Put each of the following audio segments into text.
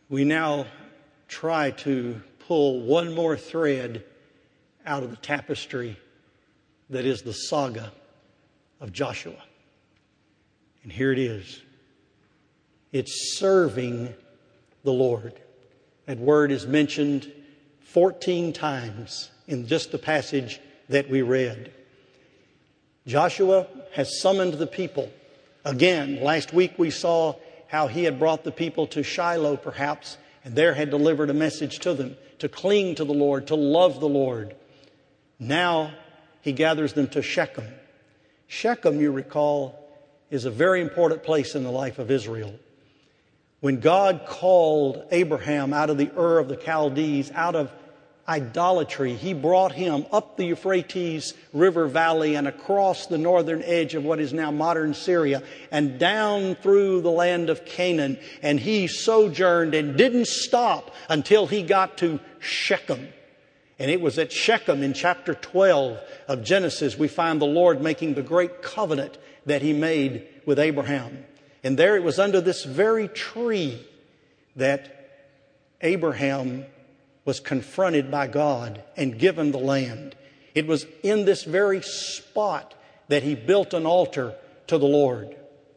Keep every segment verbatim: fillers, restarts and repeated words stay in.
we now try to pull one more thread out of the tapestry that is the saga of Joshua. And here it is. It's serving the Lord. That word is mentioned fourteen times in just the passage that we read. Joshua has summoned the people. Again, last week we saw how he had brought the people to Shiloh perhaps, and there had delivered a message to them to cling to the Lord, to love the Lord. Now he gathers them to Shechem. Shechem, you recall, is a very important place in the life of Israel. When God called Abraham out of the Ur of the Chaldees, out of idolatry, He brought him up the Euphrates River Valley and across the northern edge of what is now modern Syria and down through the land of Canaan. And he sojourned and didn't stop until he got to Shechem. And it was at Shechem in chapter twelve of Genesis we find the Lord making the great covenant that He made with Abraham. And there it was under this very tree that Abraham was confronted by God and given the land. It was in this very spot that he built an altar to the Lord.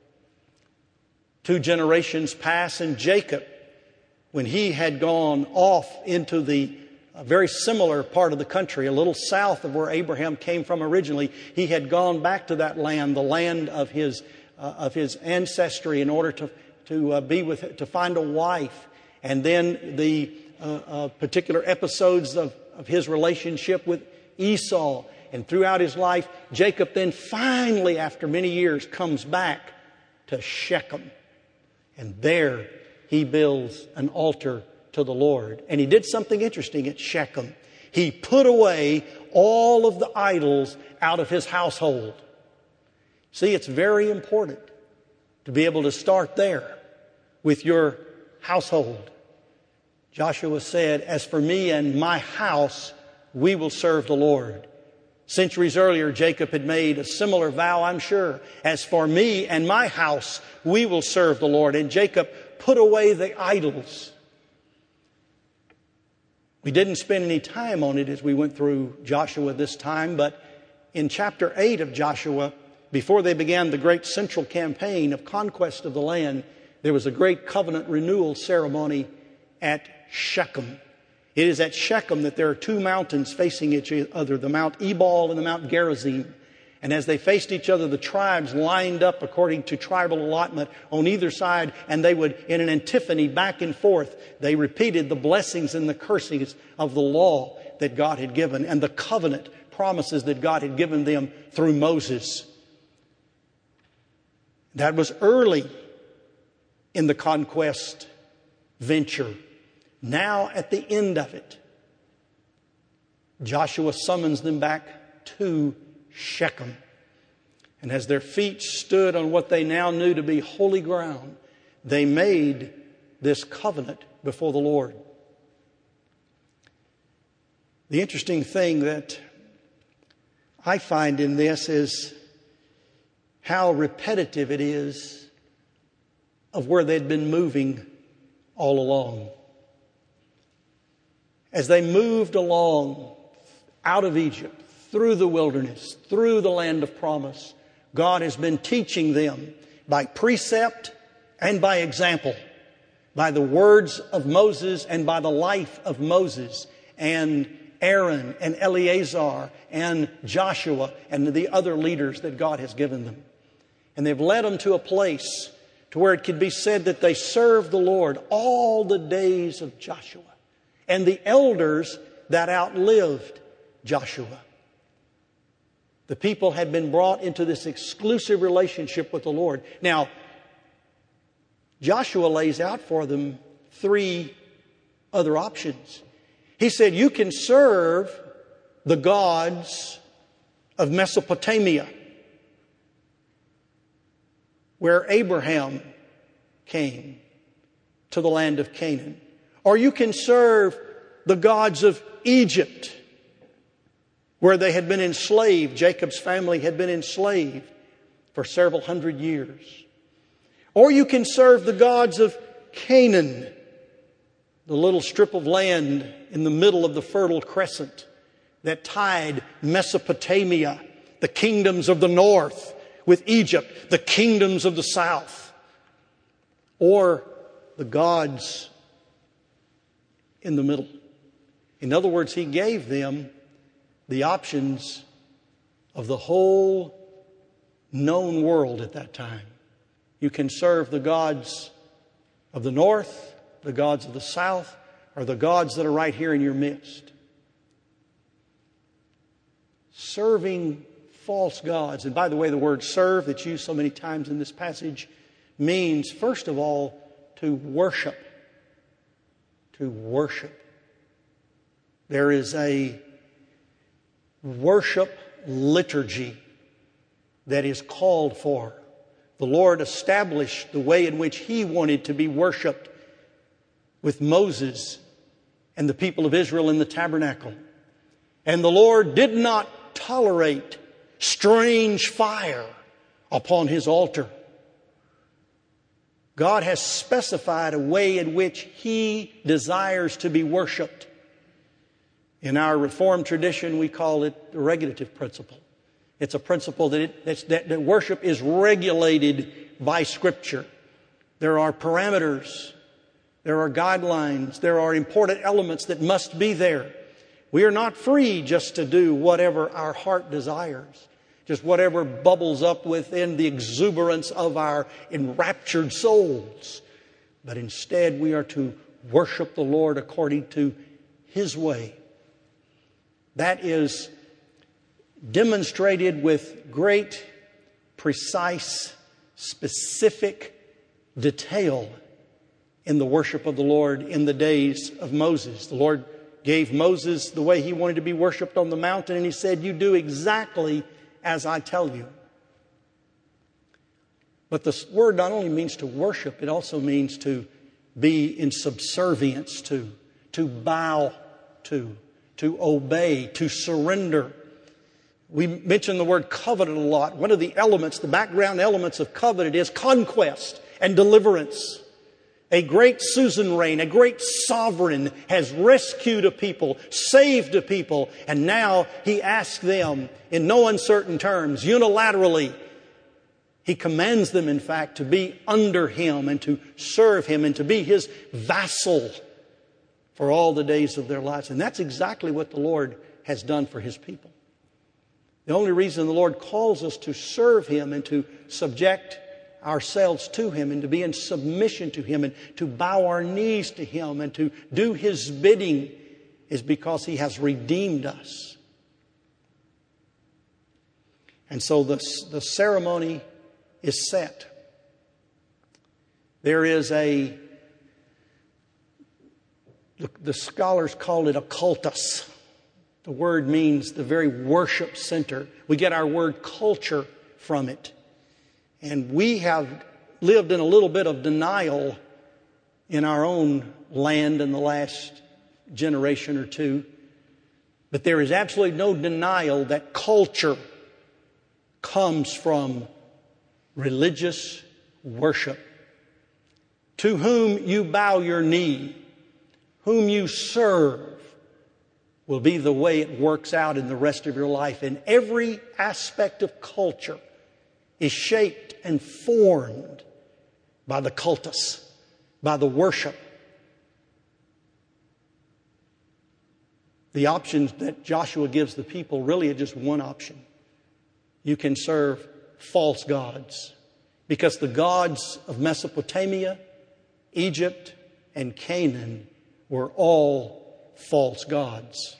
Two generations pass, and Jacob, when he had gone off into the a very similar part of the country, a little south of where Abraham came from originally, he had gone back to that land, the land of his uh, of his ancestry, in order to to uh, be with to find a wife. And then the uh, uh, particular episodes of, of his relationship with Esau, and throughout his life, Jacob then finally, after many years, comes back to Shechem, and there he builds an altar to the Lord. And he did something interesting at Shechem. He put away all of the idols out of his household. See, it's very important to be able to start there with your household. Joshua said, "As for me and my house, we will serve the Lord." Centuries earlier, Jacob had made a similar vow, I'm sure. "As for me and my house, we will serve the Lord." And Jacob put away the idols. We didn't spend any time on it as we went through Joshua this time, but in chapter eight of Joshua, before they began the great central campaign of conquest of the land, there was a great covenant renewal ceremony at Shechem. It is at Shechem that there are two mountains facing each other, the Mount Ebal and the Mount Gerizim. And as they faced each other, the tribes lined up according to tribal allotment on either side, and they would, in an antiphony back and forth, they repeated the blessings and the cursings of the law that God had given and the covenant promises that God had given them through Moses. That was early in the conquest venture. Now, at the end of it, Joshua summons them back to Shechem. And as their feet stood on what they now knew to be holy ground, they made this covenant before the Lord. The interesting thing that I find in this is how repetitive it is of where they'd been moving all along. As they moved along out of Egypt, through the wilderness, through the land of promise, God has been teaching them by precept and by example, by the words of Moses and by the life of Moses and Aaron and Eleazar and Joshua and the other leaders that God has given them. And they've led them to a place to where it could be said that they served the Lord all the days of Joshua and the elders that outlived Joshua. The people had been brought into this exclusive relationship with the Lord. Now, Joshua lays out for them three other options. He said, you can serve the gods of Mesopotamia, where Abraham came to the land of Canaan. Or you can serve the gods of Egypt, where they had been enslaved. Jacob's family had been enslaved for several hundred years. Or you can serve the gods of Canaan, the little strip of land in the middle of the Fertile Crescent that tied Mesopotamia, the kingdoms of the north, with Egypt, the kingdoms of the south, or the gods in the middle. In other words, he gave them the options of the whole known world at that time. You can serve the gods of the north, the gods of the south, or the gods that are right here in your midst. Serving false gods. And by the way, the word serve that's used so many times in this passage means, first of all, to worship. To worship. There is a worship liturgy that is called for. The Lord established the way in which He wanted to be worshiped with Moses and the people of Israel in the tabernacle. And the Lord did not tolerate strange fire upon His altar. God has specified a way in which He desires to be worshiped. In our Reformed tradition, we call it the regulative principle. It's a principle that, it, that's, that, that worship is regulated by Scripture. There are parameters. There are guidelines. There are important elements that must be there. We are not free just to do whatever our heart desires, just whatever bubbles up within the exuberance of our enraptured souls. But instead, we are to worship the Lord according to His way. That is demonstrated with great, precise, specific detail in the worship of the Lord in the days of Moses. The Lord gave Moses the way he wanted to be worshiped on the mountain, and He said, "You do exactly as I tell you." But the word not only means to worship, it also means to be in subservience to, to bow to, to obey, to surrender. We mention the word covenant a lot. One of the elements, the background elements of covenant is conquest and deliverance. A great suzerain, a great sovereign has rescued a people, saved a people, and now He asks them in no uncertain terms, unilaterally, He commands them, in fact, to be under Him and to serve Him and to be His vassal for all the days of their lives. And that's exactly what the Lord has done for His people. The only reason the Lord calls us to serve Him and to subject ourselves to Him and to be in submission to Him and to bow our knees to Him and to do His bidding is because He has redeemed us. And so the, the ceremony is set. There is a, the, the scholars call it a cultus. The word means the very worship center. We get our word culture from it. And we have lived in a little bit of denial in our own land in the last generation or two. But there is absolutely no denial that culture comes from religious worship. To whom you bow your knee, whom you serve, will be the way it works out in the rest of your life. And every aspect of culture is shaped and formed by the cultus, by the worship. The options that Joshua gives the people really are just one option. You can serve false gods, because the gods of Mesopotamia, Egypt, and Canaan were all false gods.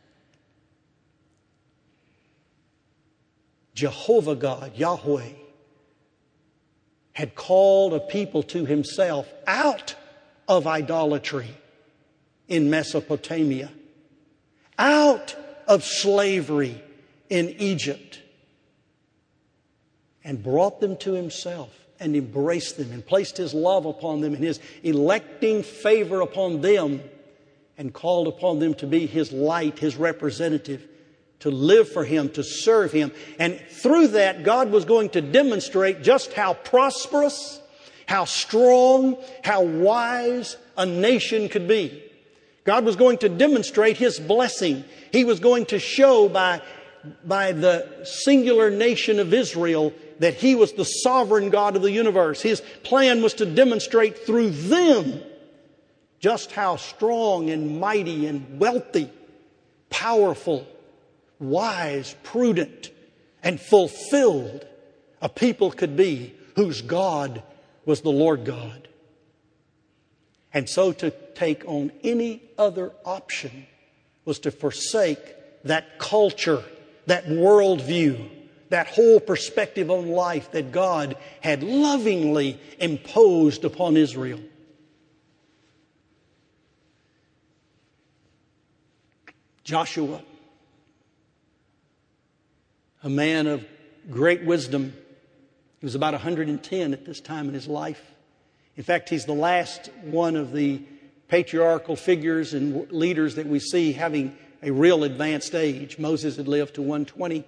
Jehovah God, Yahweh, had called a people to Himself out of idolatry in Mesopotamia, out of slavery in Egypt, and brought them to Himself and embraced them and placed His love upon them and His electing favor upon them and called upon them to be His light, His representative, to live for Him, to serve Him. And through that, God was going to demonstrate just how prosperous, how strong, how wise a nation could be. God was going to demonstrate His blessing. He was going to show by, by the singular nation of Israel that He was the sovereign God of the universe. His plan was to demonstrate through them just how strong and mighty and wealthy, powerful, wise, prudent, and fulfilled a people could be whose God was the Lord God. And so to take on any other option was to forsake that culture, that worldview, that whole perspective on life that God had lovingly imposed upon Israel. Joshua, a man of great wisdom. He was about one hundred ten at this time in his life. In fact, he's the last one of the patriarchal figures and leaders that we see having a real advanced age. Moses had lived to one hundred twenty.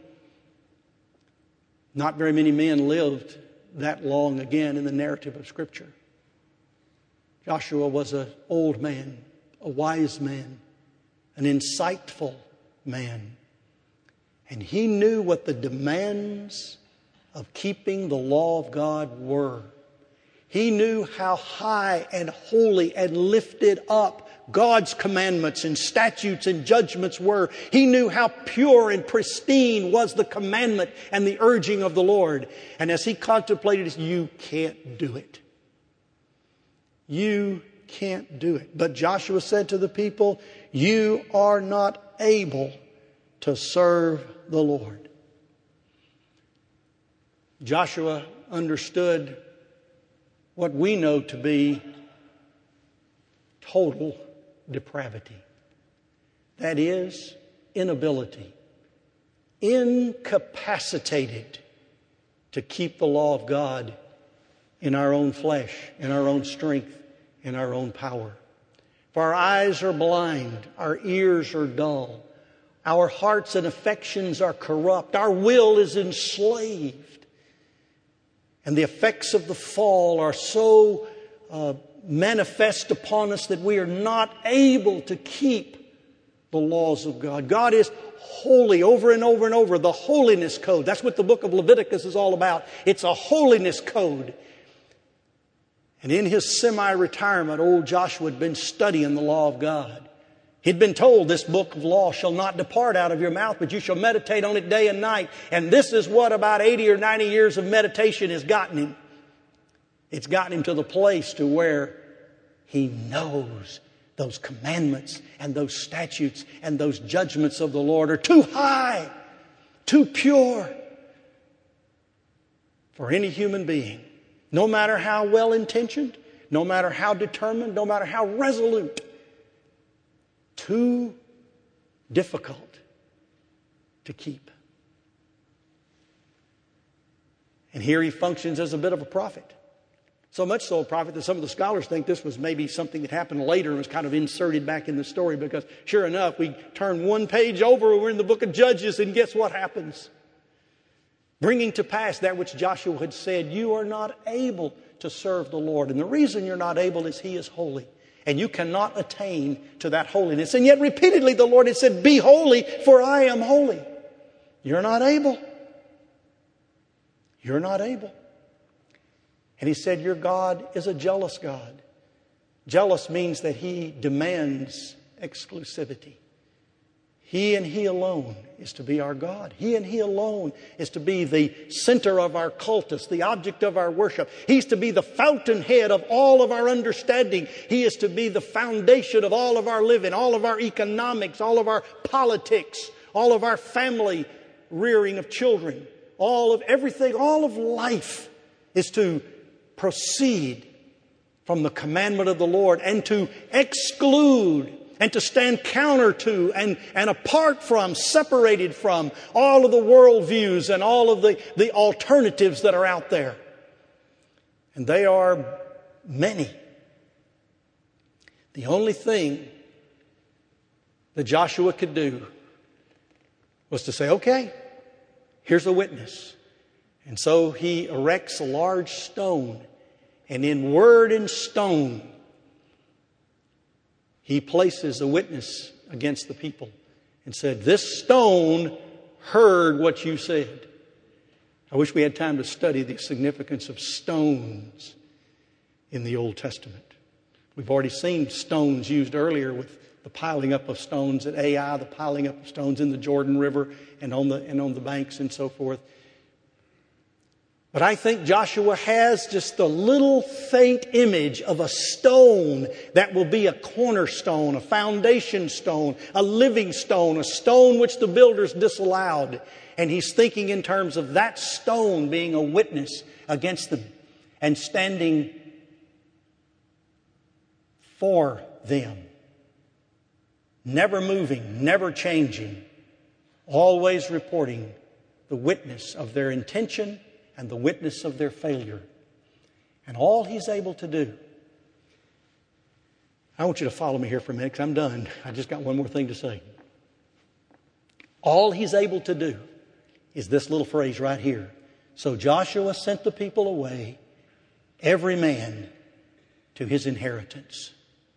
Not very many men lived that long again in the narrative of Scripture. Joshua was an old man, a wise man, an insightful man. And he knew what the demands of keeping the law of God were. He knew how high and holy and lifted up God's commandments and statutes and judgments were. He knew how pure and pristine was the commandment and the urging of the Lord. And as he contemplated this, you can't do it. You can't do it. But Joshua said to the people, you are not able to serve the Lord. Joshua understood what we know to be total depravity. That is, inability, incapacitated to keep the law of God in our own flesh, in our own strength, in our own power. For our eyes are blind, our ears are dull, our hearts and affections are corrupt, our will is enslaved. And the effects of the fall are so uh, manifest upon us that we are not able to keep the laws of God. God is holy over and over and over. The holiness code. That's what the book of Leviticus is all about. It's a holiness code. And in his semi-retirement, old Joshua had been studying the law of God. He'd been told, this book of law shall not depart out of your mouth, but you shall meditate on it day and night. And this is what about eighty or ninety years of meditation has gotten him. It's gotten him to the place to where he knows those commandments and those statutes and those judgments of the Lord are too high, too pure for any human being. No matter how well-intentioned, no matter how determined, no matter how resolute. Too difficult to keep. And here he functions as a bit of a prophet. So much so a prophet that some of the scholars think this was maybe something that happened later and was kind of inserted back in the story, because sure enough, we turn one page over, we're in the book of Judges, and guess what happens? Bringing to pass that which Joshua had said, you are not able to serve the Lord. And the reason you're not able is He is holy. And you cannot attain to that holiness. And yet repeatedly the Lord had said, be holy, for I am holy. You're not able. You're not able. And He said, your God is a jealous God. Jealous means that He demands exclusivity. He and He alone is to be our God. He and He alone is to be the center of our cultus, the object of our worship. He's to be the fountainhead of all of our understanding. He is to be the foundation of all of our living, all of our economics, all of our politics, all of our family rearing of children, all of everything, all of life is to proceed from the commandment of the Lord and to exclude and to stand counter to and, and apart from, separated from all of the worldviews and all of the, the alternatives that are out there. And they are many. The only thing that Joshua could do was to say, okay, here's a witness. And so he erects a large stone, and in word and stone, He places a witness against the people and said, this stone heard what you said. I wish we had time to study the significance of stones in the Old Testament. We've already seen stones used earlier with the piling up of stones at Ai, the piling up of stones in the Jordan River and on the, and on the banks and so forth. But I think Joshua has just a little faint image of a stone that will be a cornerstone, a foundation stone, a living stone, a stone which the builders disallowed. And he's thinking in terms of that stone being a witness against them and standing for them. Never moving, never changing, always reporting the witness of their intention and the witness of their failure. And all he's able to do. I want you to follow me here for a minute because I'm done. I just got one more thing to say. All he's able to do is this little phrase right here. So Joshua sent the people away, every man to his inheritance.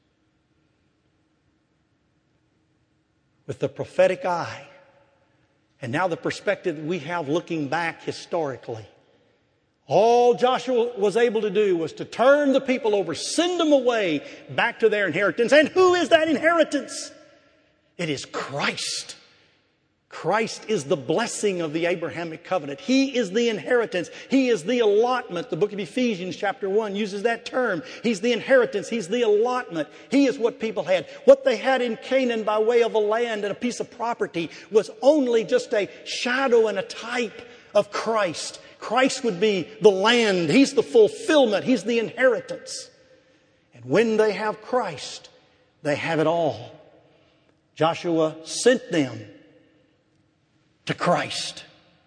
With the prophetic eye, and now the perspective that we have looking back historically, all Joshua was able to do was to turn the people over, send them away back to their inheritance. And who is that inheritance? It is Christ. Christ is the blessing of the Abrahamic covenant. He is the inheritance. He is the allotment. The book of Ephesians chapter one uses that term. He's the inheritance. He's the allotment. He is what people had. What they had in Canaan by way of a land and a piece of property was only just a shadow and a type of Christ. Christ would be the land. He's the fulfillment. He's the inheritance. And when they have Christ, they have it all. Joshua sent them to Christ.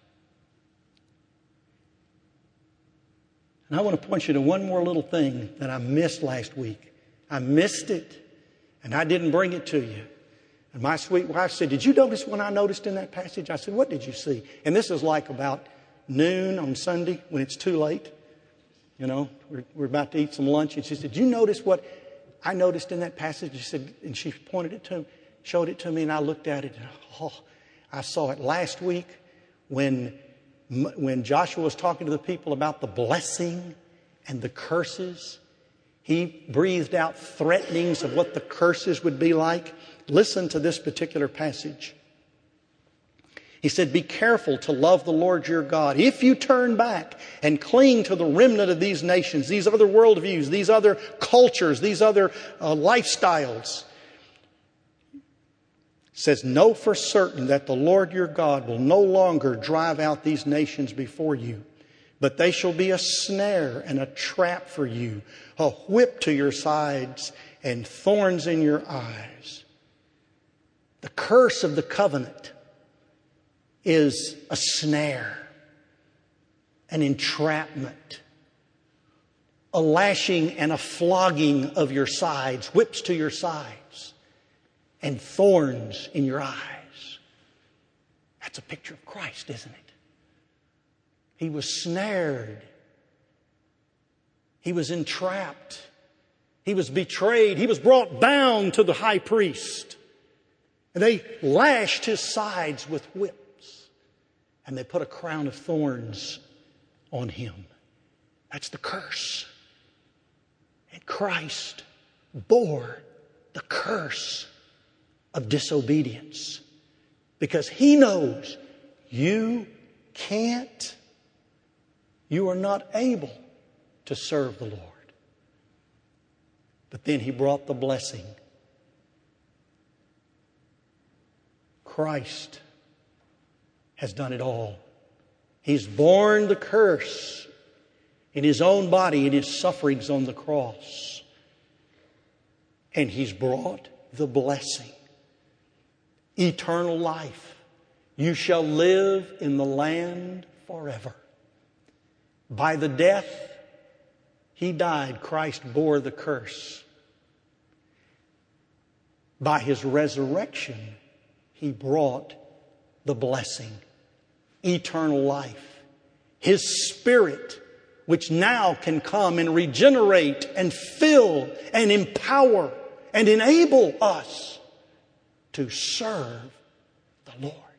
And I want to point you to one more little thing that I missed last week. I missed it, and I didn't bring it to you. And my sweet wife said, did you notice what I noticed in that passage? I said, what did you see? And this is like about noon on Sunday when it's too late. You know, we're, we're about to eat some lunch. And she said, did you notice what I noticed in that passage? She said, and she pointed it to me, showed it to me, and I looked at it. And, oh, I saw it last week when, when Joshua was talking to the people about the blessing and the curses. He breathed out threatenings of what the curses would be like. Listen to this particular passage. He said, be careful to love the Lord your God. If you turn back and cling to the remnant of these nations, these other worldviews, these other cultures, these other uh, lifestyles, says, know for certain that the Lord your God will no longer drive out these nations before you, but they shall be a snare and a trap for you, a whip to your sides and thorns in your eyes. The curse of the covenant is a snare, an entrapment, a lashing and a flogging of your sides, whips to your sides, and thorns in your eyes. That's a picture of Christ, isn't it? He was snared. He was entrapped. He was betrayed. He was brought bound to the high priest. And they lashed his sides with whips. And they put a crown of thorns on him. That's the curse. And Christ bore the curse of disobedience. Because he knows you can't, you are not able to serve the Lord. But then he brought the blessing. Christ has done it all. He's borne the curse in his own body in his sufferings on the cross. And he's brought the blessing. Eternal life. You shall live in the land forever. By the death he died, Christ bore the curse. By his resurrection, he brought the blessing, eternal life. His Spirit, which now can come and regenerate and fill and empower and enable us to serve the Lord.